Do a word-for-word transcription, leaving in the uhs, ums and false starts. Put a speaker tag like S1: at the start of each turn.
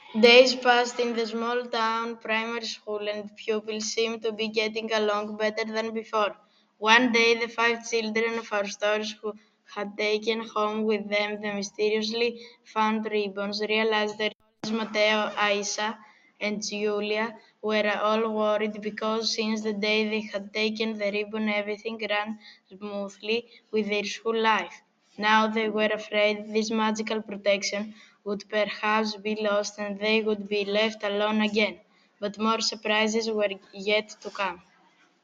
S1: Days passed in the small town primary school, and pupils seemed to be getting along better than before. One day, the five children of our stories who had taken home with them the mysteriously found ribbons realized their olds, Mateo, Aisa, and Julia, were all worried because since the day they had taken the ribbon, everything ran smoothly with their school life. Now they were afraid this magical protection would perhaps be lost and they would be left alone again. But more surprises were yet to come.